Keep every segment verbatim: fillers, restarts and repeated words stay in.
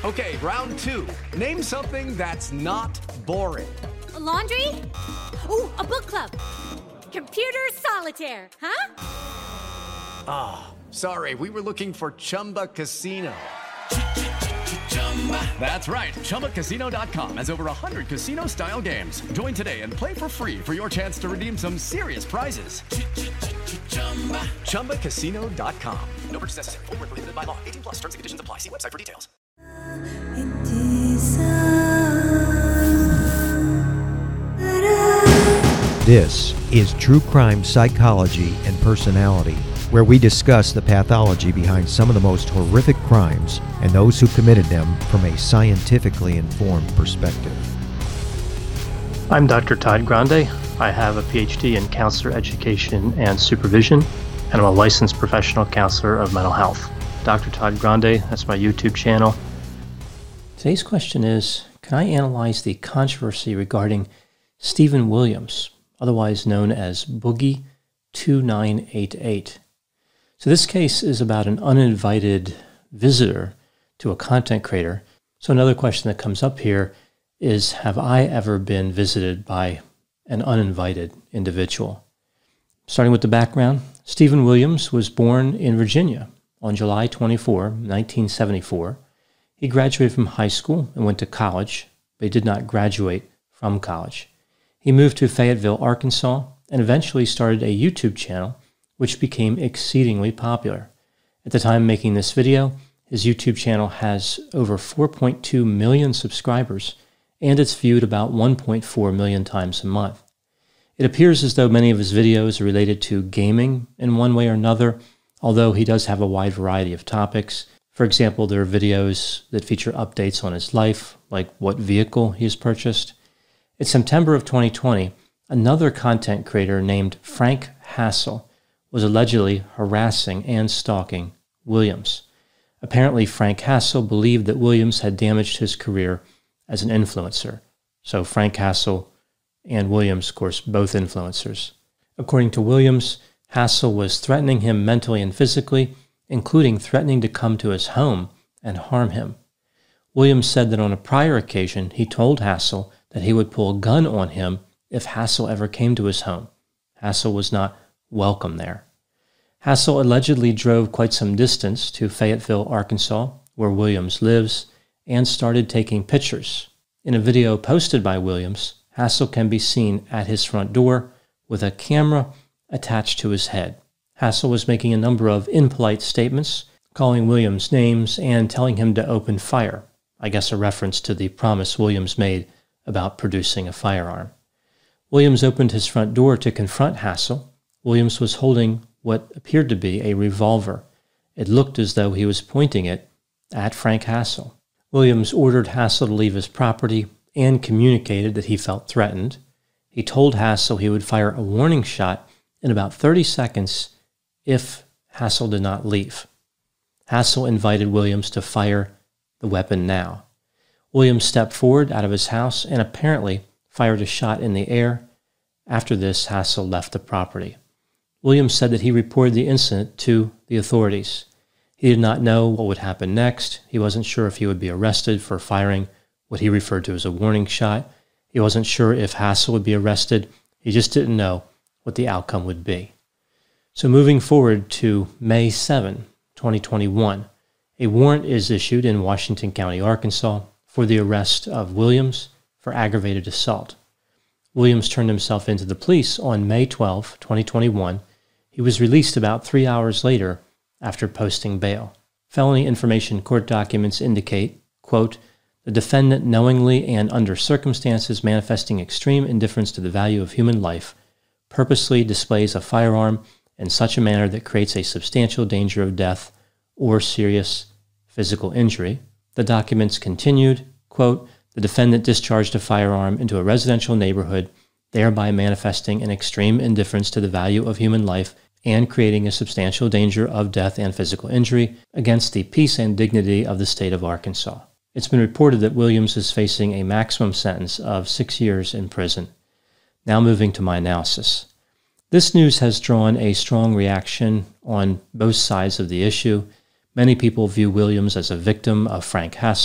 Okay, round two. Name something that's not boring. A laundry? Ooh, a book club. Computer solitaire, huh? Ah, oh, sorry, we were looking for Chumba Casino. That's right, Chumba Casino dot com has over one hundred casino-style games. Join today and play for free for your chance to redeem some serious prizes. Chumba Casino dot com. No purchase necessary. Void where prohibited by law. eighteen plus. Terms and conditions apply. See website for details. This is True Crime Psychology and Personality, where we discuss the pathology behind some of the most horrific crimes and those who committed them from a scientifically informed perspective. I'm Doctor Todd Grande. I have a P H D in counselor education and supervision, and I'm a licensed professional counselor of mental health. Doctor Todd Grande, that's my YouTube channel. Today's question is, can I analyze the controversy regarding Stephen Williams, otherwise known as Boogie two nine eight eight? So this case is about an uninvited visitor to a content creator. So another question that comes up here is, have I ever been visited by an uninvited individual? Starting with the background, Stephen Williams was born in Virginia on July twenty-fourth, nineteen seventy-four. He graduated from high school and went to college, but he did not graduate from college. He moved to Fayetteville, Arkansas, and eventually started a YouTube channel, which became exceedingly popular. At the time of making this video, his YouTube channel has over four point two million subscribers, and it's viewed about one point four million times a month. It appears as though many of his videos are related to gaming in one way or another, although he does have a wide variety of topics. For example, there are videos that feature updates on his life, like what vehicle he has purchased. In September of twenty twenty, another content creator named Frank Hassel was allegedly harassing and stalking Williams. Apparently, Frank Hassel believed that Williams had damaged his career as an influencer. So Frank Hassel and Williams, of course, both influencers. According to Williams, Hassel was threatening him mentally and physically, including threatening to come to his home and harm him. Williams said that on a prior occasion, he told Hassel that he would pull a gun on him if Hassel ever came to his home. Hassel was not welcome there. Hassel allegedly drove quite some distance to Fayetteville, Arkansas, where Williams lives, and started taking pictures. In a video posted by Williams, Hassel can be seen at his front door with a camera attached to his head. Hassel was making a number of impolite statements, calling Williams names and telling him to open fire. I guess a reference to the promise Williams made about producing a firearm. Williams opened his front door to confront Hassel. Williams was holding what appeared to be a revolver. It looked as though he was pointing it at Frank Hassel. Williams ordered Hassel to leave his property and communicated that he felt threatened. He told Hassel he would fire a warning shot in about thirty seconds if Hassel did not leave. Hassel invited Williams to fire the weapon now. Williams stepped forward out of his house and apparently fired a shot in the air. After this, Hassel left the property. Williams said that he reported the incident to the authorities. He did not know what would happen next. He wasn't sure if he would be arrested for firing what he referred to as a warning shot. He wasn't sure if Hassel would be arrested. He just didn't know what the outcome would be. So moving forward to May seventh, twenty twenty-one, a warrant is issued in Washington County, Arkansas, for the arrest of Williams for aggravated assault. Williams turned himself into the police on May twelfth, twenty twenty-one. He was released about three hours later after posting bail. Felony information court documents indicate, quote, the defendant knowingly and under circumstances manifesting extreme indifference to the value of human life purposely displays a firearm in such a manner that creates a substantial danger of death or serious physical injury. The documents continued, quote, the defendant discharged a firearm into a residential neighborhood, thereby manifesting an extreme indifference to the value of human life and creating a substantial danger of death and physical injury against the peace and dignity of the state of Arkansas. It's been reported that Williams is facing a maximum sentence of six years in prison. Now moving to my analysis. This news has drawn a strong reaction on both sides of the issue. Many people view Williams as a victim of Frank Hassel,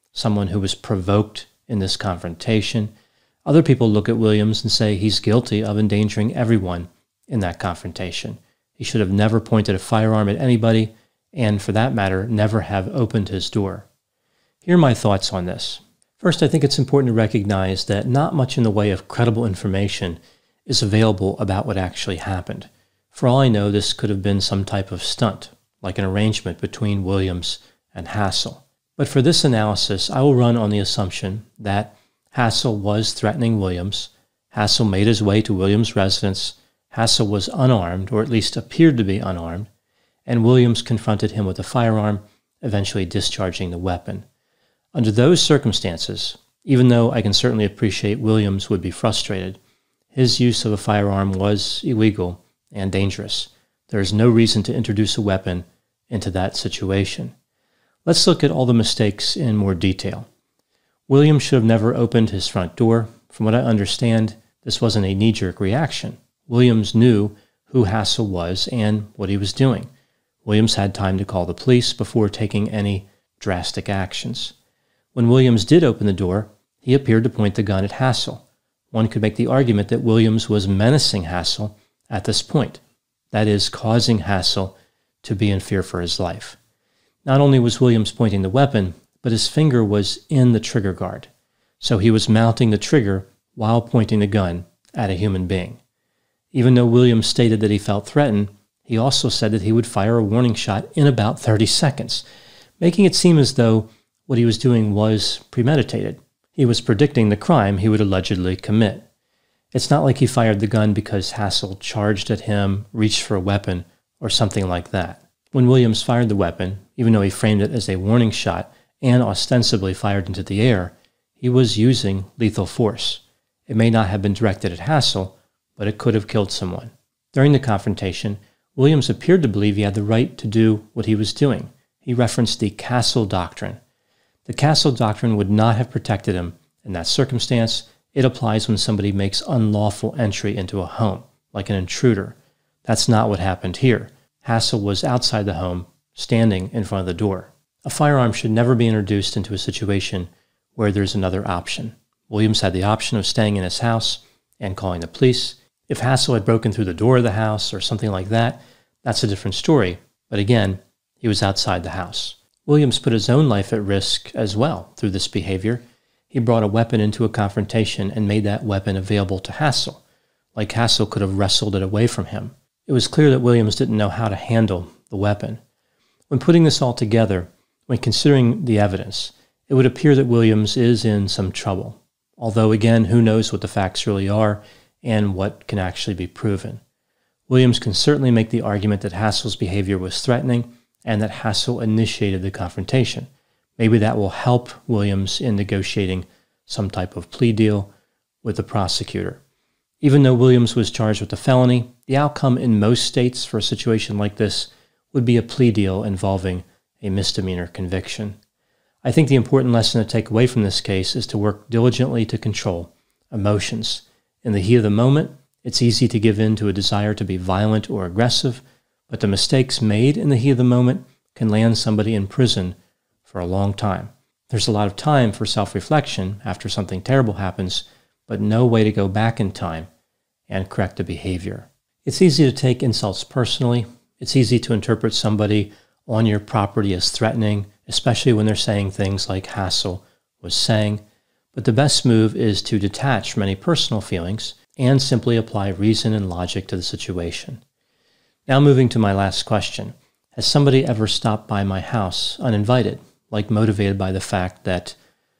someone who was provoked in this confrontation. Other people look at Williams and say he's guilty of endangering everyone in that confrontation. He should have never pointed a firearm at anybody, and for that matter, never have opened his door. Here are my thoughts on this. First, I think it's important to recognize that not much in the way of credible information is available about what actually happened. For all I know, this could have been some type of stunt, like an arrangement between Williams and Hassel. But for this analysis, I will run on the assumption that Hassel was threatening Williams. Hassel made his way to Williams' residence. Hassel was unarmed, or at least appeared to be unarmed, and Williams confronted him with a firearm, eventually discharging the weapon. Under those circumstances, even though I can certainly appreciate Williams would be frustrated, his use of a firearm was illegal and dangerous. There is no reason to introduce a weapon into that situation. Let's look at all the mistakes in more detail. Williams should have never opened his front door. From what I understand, this wasn't a knee-jerk reaction. Williams knew who Hassel was and what he was doing. Williams had time to call the police before taking any drastic actions. When Williams did open the door, he appeared to point the gun at Hassel. One could make the argument that Williams was menacing Hassel at this point, that is, causing Hassel to be in fear for his life. Not only was Williams pointing the weapon, but his finger was in the trigger guard, so he was mounting the trigger while pointing the gun at a human being. Even though Williams stated that he felt threatened, he also said that he would fire a warning shot in about thirty seconds, making it seem as though what he was doing was premeditated. He was predicting the crime he would allegedly commit. It's not like he fired the gun because Hassel charged at him, reached for a weapon, or something like that. When Williams fired the weapon, even though he framed it as a warning shot and ostensibly fired into the air, he was using lethal force. It may not have been directed at Hassel, but it could have killed someone. During the confrontation, Williams appeared to believe he had the right to do what he was doing. He referenced the Castle Doctrine. The Castle Doctrine would not have protected him in that circumstance. It applies when somebody makes unlawful entry into a home, like an intruder. That's not what happened here. Hassel was outside the home, standing in front of the door. A firearm should never be introduced into a situation where there's another option. Williams had the option of staying in his house and calling the police. If Hassel had broken through the door of the house or something like that, that's a different story. But again, he was outside the house. Williams put his own life at risk as well through this behavior. He brought a weapon into a confrontation and made that weapon available to Hassel, like Hassel could have wrestled it away from him. It was clear that Williams didn't know how to handle the weapon. When putting this all together, when considering the evidence, it would appear that Williams is in some trouble. Although, again, who knows what the facts really are and what can actually be proven. Williams can certainly make the argument that Hassel's behavior was threatening and that Hassel initiated the confrontation. Maybe that will help Williams in negotiating some type of plea deal with the prosecutor. Even though Williams was charged with a felony, the outcome in most states for a situation like this would be a plea deal involving a misdemeanor conviction. I think the important lesson to take away from this case is to work diligently to control emotions. In the heat of the moment, it's easy to give in to a desire to be violent or aggressive, but the mistakes made in the heat of the moment can land somebody in prison for a long time. There's a lot of time for self-reflection after something terrible happens, but no way to go back in time and correct the behavior. It's easy to take insults personally. It's easy to interpret somebody on your property as threatening, especially when they're saying things like Hassel was saying. But the best move is to detach from any personal feelings and simply apply reason and logic to the situation. Now moving to my last question. Has somebody ever stopped by my house uninvited, like motivated by the fact that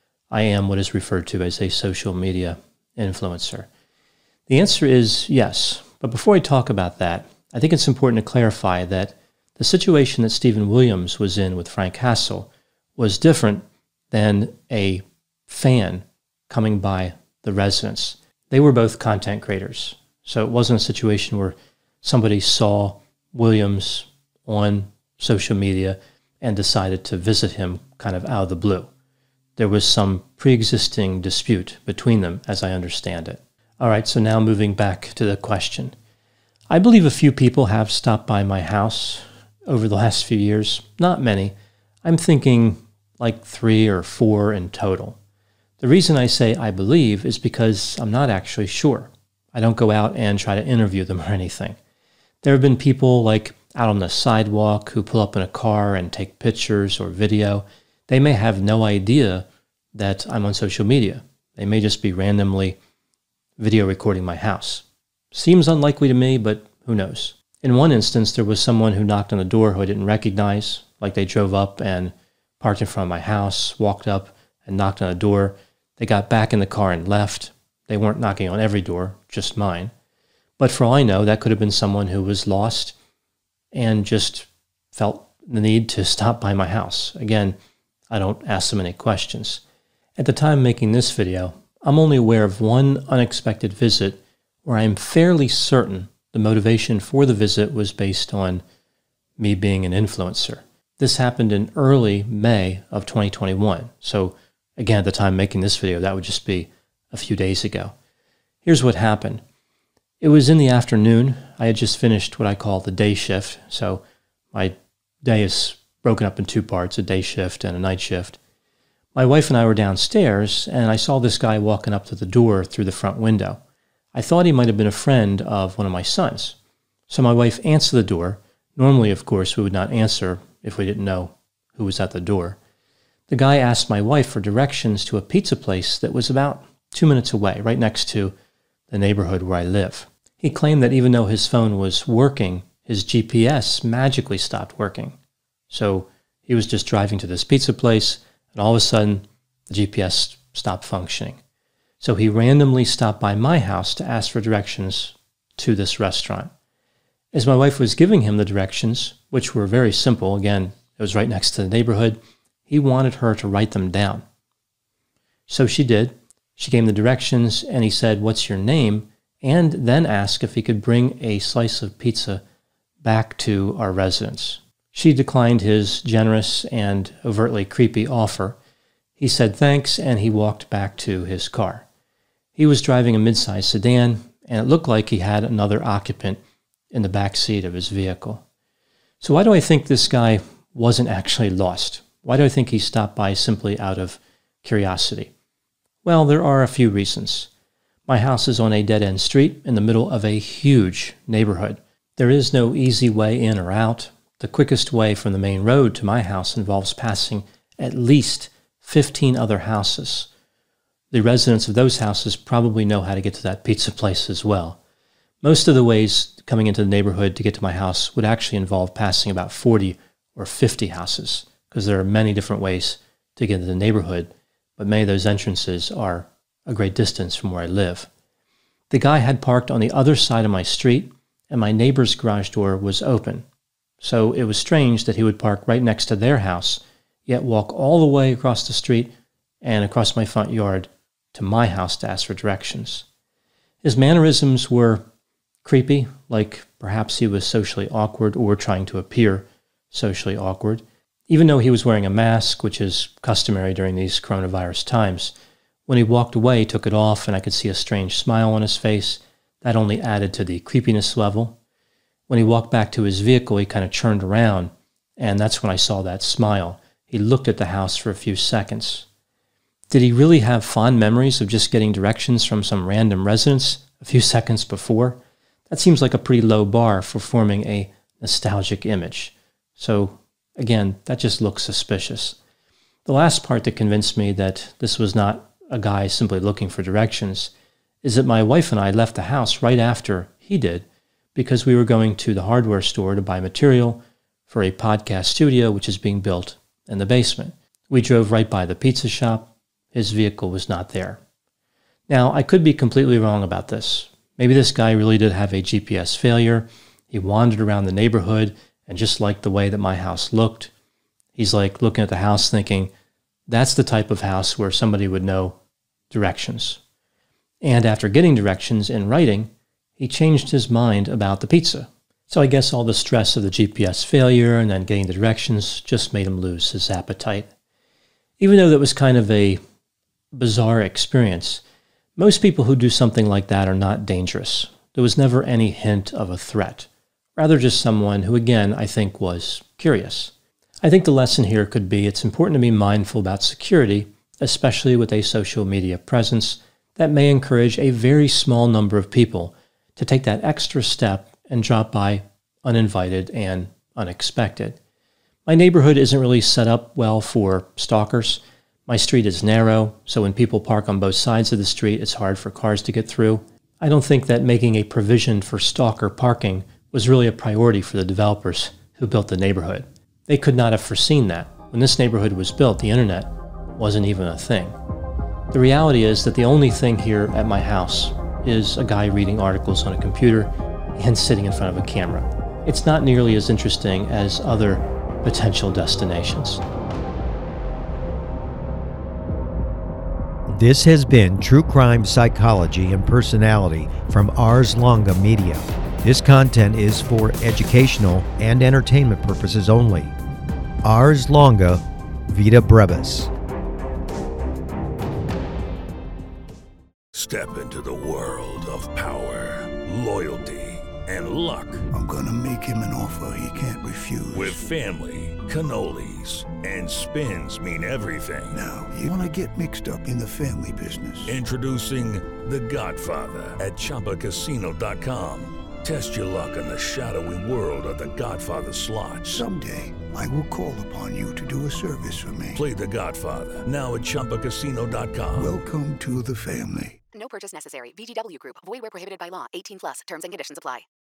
I am what is referred to as a social media influencer? The answer is yes. But before I talk about that, I think it's important to clarify that the situation that Stephen Williams was in with Frank Hassel was different than a fan coming by the residence. They were both content creators. So it wasn't a situation where somebody saw Williams on social media and decided to visit him kind of out of the blue. There was some pre-existing dispute between them, as I understand it. All right, so now moving back to the question. I believe a few people have stopped by my house over the last few years. Not many. I'm thinking like three or four in total. The reason I say I believe is because I'm not actually sure. I don't go out and try to interview them or anything. There have been people like out on the sidewalk who pull up in a car and take pictures or video. They may have no idea that I'm on social media. They may just be randomly video recording my house. Seems unlikely to me, but who knows? In one instance, there was someone who knocked on the door who I didn't recognize, like they drove up and parked in front of my house, walked up and knocked on a door. They got back in the car and left. They weren't knocking on every door, just mine. But for all I know, that could have been someone who was lost and just felt the need to stop by my house. Again, I don't ask them any questions. At the time making this video, I'm only aware of one unexpected visit where I'm fairly certain the motivation for the visit was based on me being an influencer. This happened in early May of twenty twenty-one. So again, at the time making this video, that would just be a few days ago. Here's what happened. It was in the afternoon. I had just finished what I call the day shift. So my day is broken up in two parts, a day shift and a night shift. My wife and I were downstairs, and I saw this guy walking up to the door through the front window. I thought he might have been a friend of one of my sons. So my wife answered the door. Normally, of course, we would not answer if we didn't know who was at the door. The guy asked my wife for directions to a pizza place that was about two minutes away, right next to the neighborhood where I live. He claimed that even though his phone was working, his G P S magically stopped working. So he was just driving to this pizza place, and all of a sudden, the G P S stopped functioning. So he randomly stopped by my house to ask for directions to this restaurant. As my wife was giving him the directions, which were very simple, again, it was right next to the neighborhood, he wanted her to write them down. So she did. She gave him the directions, and he said, "What's your name?" and then asked if he could bring a slice of pizza back to our residence. She declined his generous and overtly creepy offer. He said thanks, and he walked back to his car. He was driving a mid-sized sedan, and it looked like he had another occupant in the back seat of his vehicle. So why do I think this guy wasn't actually lost? Why do I think he stopped by simply out of curiosity? Well, there are a few reasons. My house is on a dead-end street in the middle of a huge neighborhood. There is no easy way in or out. The quickest way from the main road to my house involves passing at least fifteen other houses. The residents of those houses probably know how to get to that pizza place as well. Most of the ways coming into the neighborhood to get to my house would actually involve passing about forty or fifty houses, because there are many different ways to get into the neighborhood, but many of those entrances are a great distance from where I live. The guy had parked on the other side of my street, and my neighbor's garage door was open. So it was strange that he would park right next to their house, yet walk all the way across the street and across my front yard to my house to ask for directions. His mannerisms were creepy, like perhaps he was socially awkward or trying to appear socially awkward. Even though he was wearing a mask, which is customary during these coronavirus times, when he walked away, he took it off, and I could see a strange smile on his face. That only added to the creepiness level. When he walked back to his vehicle, he kind of turned around, and that's when I saw that smile. He looked at the house for a few seconds. Did he really have fond memories of just getting directions from some random residents a few seconds before? That seems like a pretty low bar for forming a nostalgic image. So, again, that just looks suspicious. The last part that convinced me that this was not a guy simply looking for directions is that my wife and I left the house right after he did, because we were going to the hardware store to buy material for a podcast studio which is being built in the basement. We drove right by the pizza shop. His vehicle was not there. Now, I could be completely wrong about this. Maybe this guy really did have a G P S failure. He wandered around the neighborhood and just liked the way that my house looked. He's like looking at the house thinking, that's the type of house where somebody would know directions. And after getting directions in writing, he changed his mind about the pizza. So I guess all the stress of the G P S failure and then getting the directions just made him lose his appetite. Even though that was kind of a bizarre experience, most people who do something like that are not dangerous. There was never any hint of a threat. Rather just someone who, again, I think was curious. I think the lesson here could be it's important to be mindful about security, especially with a social media presence that may encourage a very small number of people to take that extra step and drop by uninvited and unexpected. My neighborhood isn't really set up well for stalkers. My street is narrow, so when people park on both sides of the street, it's hard for cars to get through. I don't think that making a provision for stalker parking was really a priority for the developers who built the neighborhood. They could not have foreseen that. When this neighborhood was built, the internet wasn't even a thing. The reality is that the only thing here at my house is a guy reading articles on a computer and sitting in front of a camera. It's not nearly as interesting as other potential destinations. This has been True Crime Psychology and Personality from Ars Longa Media. This content is for educational and entertainment purposes only. Ars Longa, Vita Brevis. Step into the world of power, loyalty, and luck. I'm gonna make him an offer he can't refuse. With family, cannolis, and spins mean everything. Now, you wanna get mixed up in the family business. Introducing The Godfather at Chumba Casino dot com. Test your luck in the shadowy world of The Godfather slot. Someday, I will call upon you to do a service for me. Play The Godfather, now at Chumba Casino dot com. Welcome to the family. No purchase necessary. V G W Group. Void where prohibited by law. eighteen plus. Terms and conditions apply.